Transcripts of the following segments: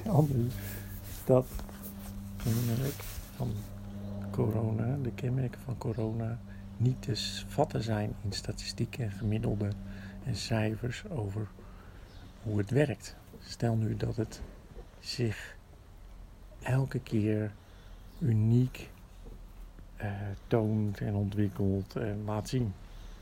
anders dat de kenmerken van corona niet te vatten zijn in statistieken en gemiddelden en cijfers over hoe het werkt. Stel nu dat het zich elke keer uniek toont en ontwikkelt en laat zien.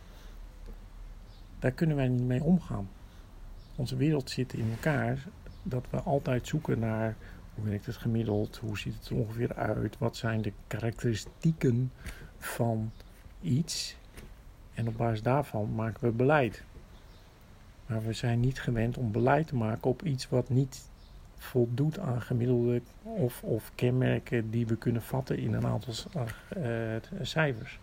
Daar kunnen wij niet mee omgaan. Onze wereld zit in elkaar dat we altijd zoeken naar hoe werkt het gemiddeld, hoe ziet het er ongeveer uit, wat zijn de karakteristieken van iets en op basis daarvan maken we beleid. Maar we zijn niet gewend om beleid te maken op iets wat niet voldoet aan gemiddelde of kenmerken die we kunnen vatten in een aantal cijfers.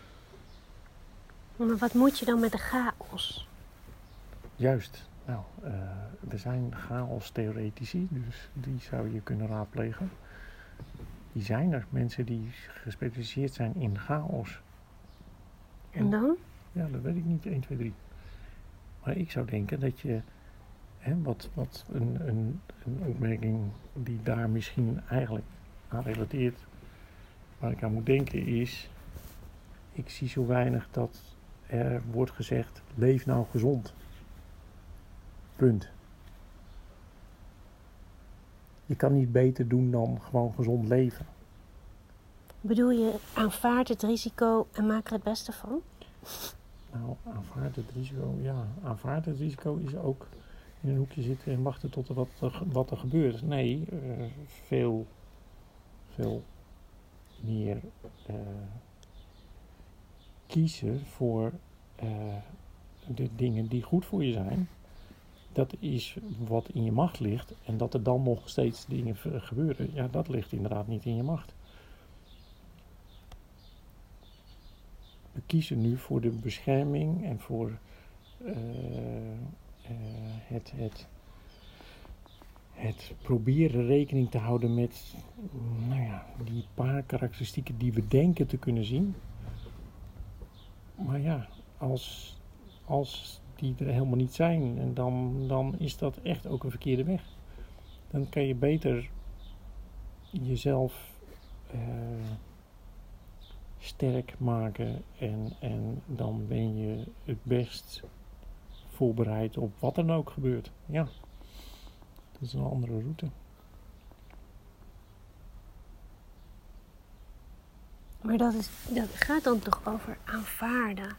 Maar wat moet je dan met de chaos? Juist. Nou, er zijn chaos-theoretici, dus die zou je kunnen raadplegen. Die zijn er, mensen die gespecialiseerd zijn in chaos. En dan? Ja, dat weet ik niet, 1, 2, 3. Maar ik zou denken dat je, wat een opmerking die daar misschien eigenlijk aan relateert, waar ik aan moet denken is, ik zie zo weinig dat er wordt gezegd, leef nou gezond. Punt. Je kan niet beter doen dan gewoon gezond leven. Bedoel je, aanvaard het risico en maak er het beste van? Nou, aanvaard het risico, ja. Aanvaard het risico is ook in een hoekje zitten en wachten tot wat er gebeurt. Nee, veel meer kiezen voor de dingen die goed voor je zijn. Dat is wat in je macht ligt. En dat er dan nog steeds dingen gebeuren, ja, dat ligt inderdaad niet in je macht. We kiezen nu voor de bescherming en voor het proberen rekening te houden met die paar karakteristieken die we denken te kunnen zien. Maar ja, als die er helemaal niet zijn, en dan is dat echt ook een verkeerde weg. Dan kan je beter jezelf sterk maken en dan ben je het best voorbereid op wat er dan ook gebeurt. Ja, dat is een andere route. Maar dat gaat dan toch over aanvaarden?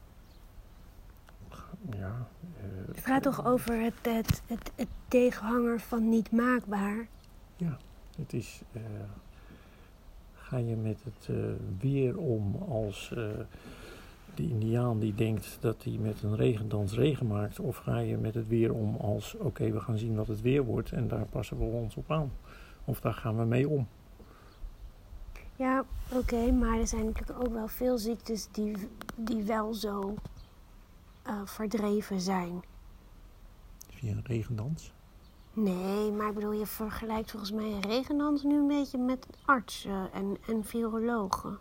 Ja. Het gaat toch over het tegenhanger van niet maakbaar? Ja, het is... ga je met het weer om als de Indiaan die denkt dat hij met een regendans regen maakt? Of ga je met het weer om als, oké, we gaan zien wat het weer wordt en daar passen we ons op aan? Of daar gaan we mee om? Ja, oké, maar er zijn natuurlijk ook wel veel ziektes die wel zo verdreven zijn. Via een regendans? Nee, maar ik bedoel, je vergelijkt volgens mij een regendans nu een beetje met artsen en virologen.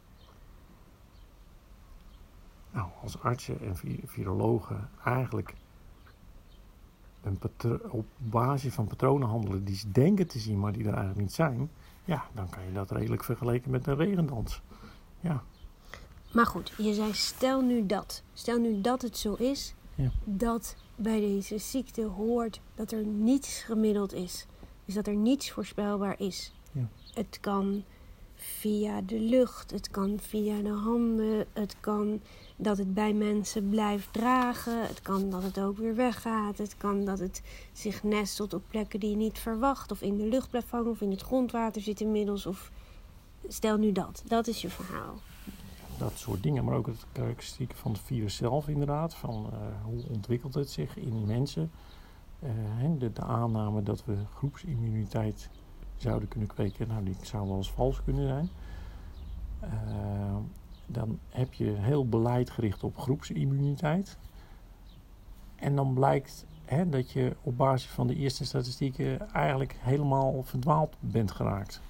Nou, als artsen en virologen eigenlijk op basis van patronen handelen die ze denken te zien, maar die er eigenlijk niet zijn, ja, dan kan je dat redelijk vergelijken met een regendans. Ja. Maar goed, je zei stel nu dat het zo is, ja, dat bij deze ziekte hoort dat er niets gemiddeld is. Dus dat er niets voorspelbaar is. Ja. Het kan via de lucht, het kan via de handen, het kan dat het bij mensen blijft dragen, het kan dat het ook weer weggaat, het kan dat het zich nestelt op plekken die je niet verwacht, of in de lucht blijft hangen, of in het grondwater zit inmiddels, of stel nu dat is je verhaal. Dat soort dingen, maar ook het karakteristiek van het virus zelf inderdaad, van hoe ontwikkelt het zich in mensen. De aanname dat we groepsimmuniteit zouden kunnen kweken, nou die zou wel eens vals kunnen zijn. Dan heb je heel beleid gericht op groepsimmuniteit. En dan blijkt dat je op basis van de eerste statistieken eigenlijk helemaal verdwaald bent geraakt.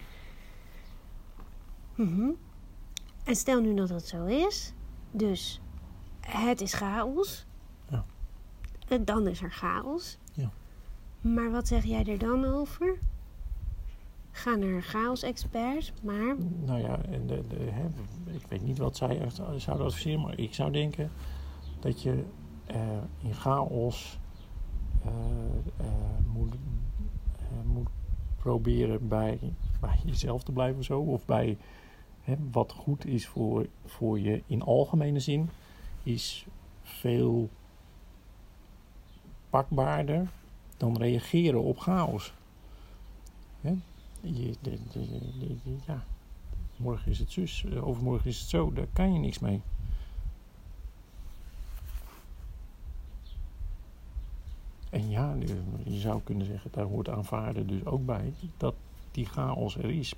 Mm-hmm. En stel nu dat dat zo is, dus het is chaos. Ja. Dan is er chaos. Ja. Maar wat zeg jij er dan over? Gaan er chaos-experts, maar... Nou ja, ik weet niet wat zij echt zouden adviseren, maar ik zou denken dat je in chaos moet proberen bij jezelf te blijven zo, of bij wat goed is voor je in algemene zin, is veel pakbaarder dan reageren op chaos. Ja, morgen is het zus, overmorgen is het zo, daar kan je niks mee. En ja, je zou kunnen zeggen, daar hoort aanvaarden dus ook bij dat die chaos er is.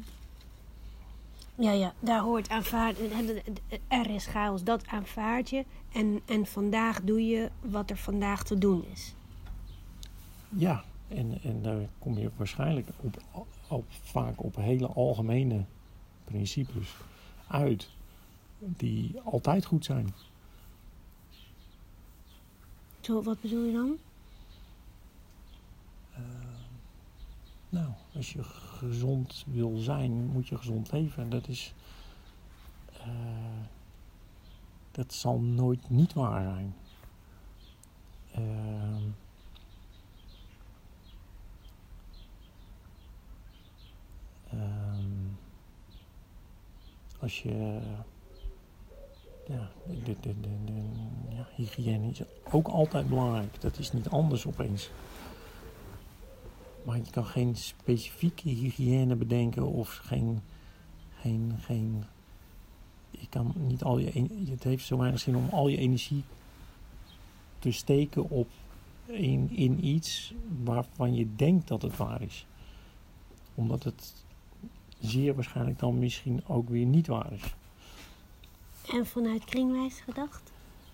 Ja, daar hoort aanvaarden. Er is chaos, dat aanvaard je. En vandaag doe je wat er vandaag te doen is. Ja, en daar kom je waarschijnlijk vaak op hele algemene principes uit die altijd goed zijn. Zo, wat bedoel je dan? Nou, als je gezond wil zijn, moet je gezond leven. En dat zal nooit niet waar zijn. Als je... hygiëne is ook altijd belangrijk. Dat is niet anders opeens. Maar je kan geen specifieke hygiëne bedenken of geen je kan niet het heeft zo weinig zin om al je energie te steken op in iets waarvan je denkt dat het waar is. Omdat het zeer waarschijnlijk dan misschien ook weer niet waar is. En vanuit kringwijs gedacht?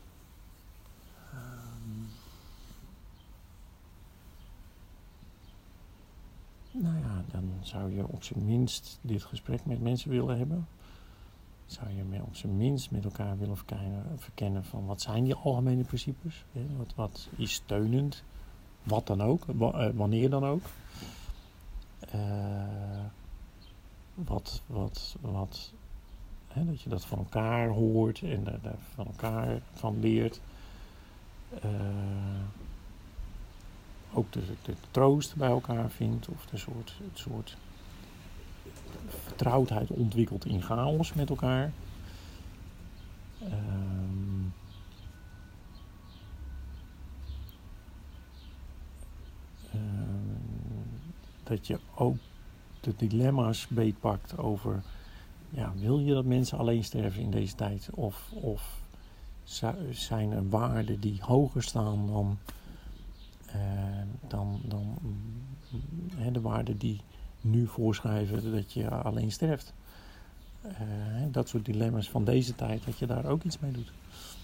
Nou ja, dan zou je op zijn minst dit gesprek met mensen willen hebben. Zou je op zijn minst met elkaar willen verkennen van wat zijn die algemene principes? Wat is steunend? Wat dan ook? Wanneer dan ook? Dat je dat van elkaar hoort en daar van elkaar van leert. Ook de troost bij elkaar vindt of het soort vertrouwdheid ontwikkelt in chaos met elkaar. Dat je ook de dilemma's beetpakt over, wil je dat mensen alleen sterven in deze tijd? Of zijn er waarden die hoger staan dan de waarden die nu voorschrijven dat je alleen sterft? Dat soort dilemma's van deze tijd, dat je daar ook iets mee doet.